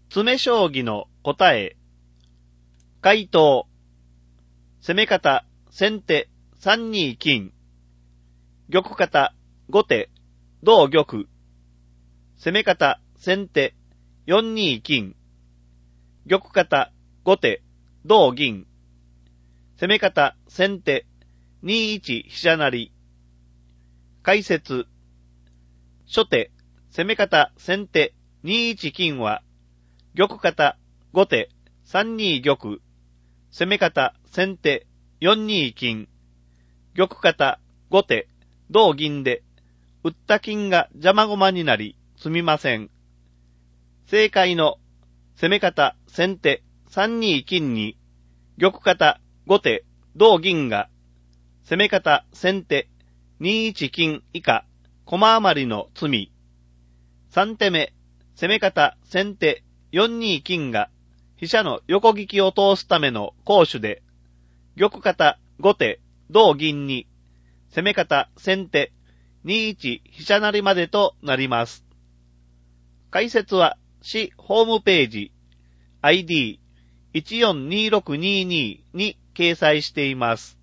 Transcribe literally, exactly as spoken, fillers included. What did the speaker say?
詰将棋の答え。回答。攻め方、先手、さんに金。玉方、後手、同玉。攻め方、先手、よんに金。玉方、後手、同銀。攻め方、先手、にいち飛車成。解説。初手、攻め方、先手、にいち金は、玉方、後手、さんに玉。攻め方、先手、よんに金。玉方、後手、同銀で、打った金が邪魔駒になり、詰みません。正解の、攻め方、先手、さんに金に、玉方、後手、同銀が、攻め方、先手、にいち金以下、駒余りの詰み。三手目、攻め方、先手、よんに金が、飛車の横利きを通すための攻守で、玉方、後手、同銀に、攻め方、先手、にいち飛車成までとなります。解説は、市ホームページ、アイディーいちよんにろくにに に掲載しています。